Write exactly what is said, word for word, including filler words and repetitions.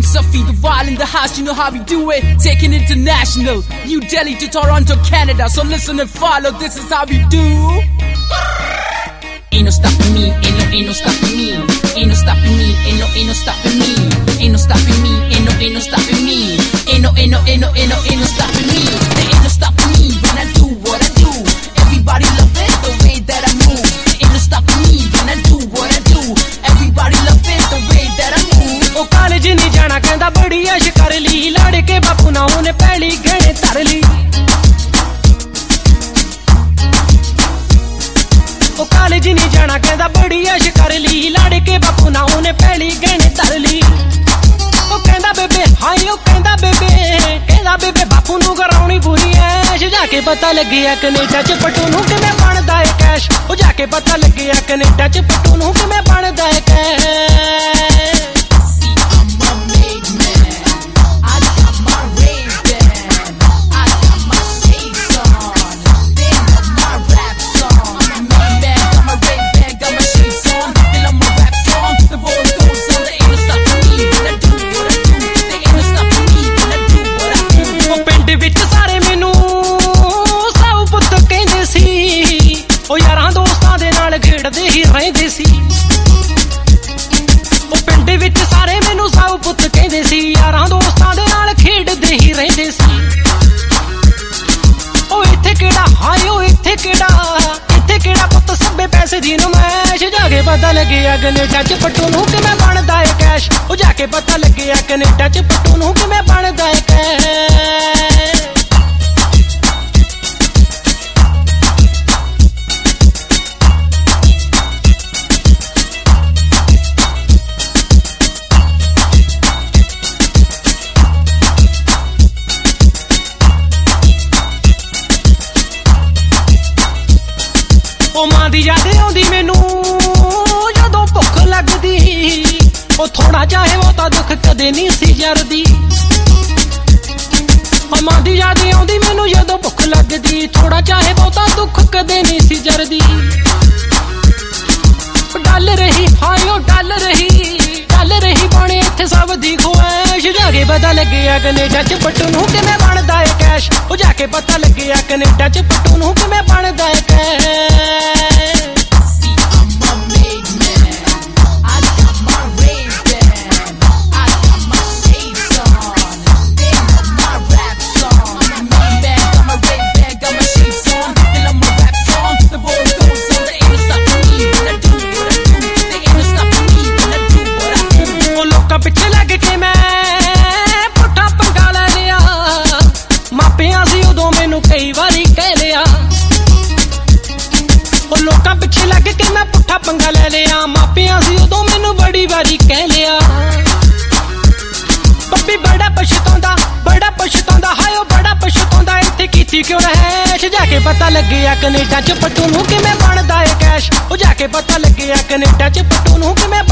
Safi the wild in the house, you know how we do it. Taking international, New Delhi to Toronto, Canada. So listen and follow, this is how we do. Ain't no stopping me, ain't no, ain't no stopping me. Ain't no stopping me, ain't no, ain't no stopping me. Ain't no stopping me, ain't no, ain't no stopping me. Ain't no, ain't no, ain't no, ain't no, ain't no stopping me. There ain't no stopping me when I do what I do. Everybody love it, the way that I move. There ain't no stopping me when I do what I do. Everybody love it, the way that I move. ओ college नहीं जाना कहंदा बड़ी ऐश कर ली लड़ के बापू ना उन्हें पहली गहने तर ली ओ कॉलेज नहीं जाना कहंदा बड़ी ऐश कर ली लड़ के बापू ना उन्हें पहली गहने तर ली ओ कहंदा बेबे हाय ओ कहंदा बेबे कहंदा बेबे बापू नू कराउणी पूरी ऐश जाके पता लगया कनेडा च पट्टू नू किवें बनदा है कैश ओ जाके पता लगया कनेडा च पट्टू नू किवें बनदा है कैश ओ यारां दोस्तां दे नाल खेड़दे ही रहिंदे सी ओ पिंड विच सारे मैनू साऊ पुत्त कहंदे सी यारां दोस्तां दे नाल खेड़दे ही रहिंदे सी ओ इत्थे केड़ा हाय ओ इत्थे केड़ा इत्थे केड़ा पुत्त सब्बे पैसे दी नमैश जाके पता लगया कनेडा च पट्टू नू किवें बनदा है कैश ओ जाके पता लगया कनेडा च पट्टू नू किवें बनदा है कैश ओ मां दी याद आउंदी मैनू जदों भुख लगदी ओ थोड़ा चाहे वो तां दुख कदे नहीं सी जरदी ओ मां दी याद आउंदी मैनू जदों भुख लगदी थोड़ा चाहे वो तां दुख कदे नहीं सी जरदी डल रही हाय ओ डल रही डल रही बने इत्थे सब दी ख्वाहिश जाके पता लगया कनेडा च पट्टू नू किवें बनदा है कैश ओ जाके पता लगया कनेडा च पट्टू नू किवें बनदा है कैश पिछे लग के मैं पुट्ठा पंगा ले लिया मापिया सी उदों मैनू कई बारी कह लिया ओ लोकां पिछे लग के मैं पुट्ठा पंगा ले लिया मापिया सी उदों मैनू बड़ी बारी कह लिया बब्बी बड़ा पछताउंदा बड़ा पछताउंदा हाय ओ बड़ा पछताउंदा इत्थे कीती क्यों रहैश जाके पता लगया कनेडा च पट्टू नू किवें बनदा है कैश ओ जाके पता लगया कनेडा च पट्टू नू किवें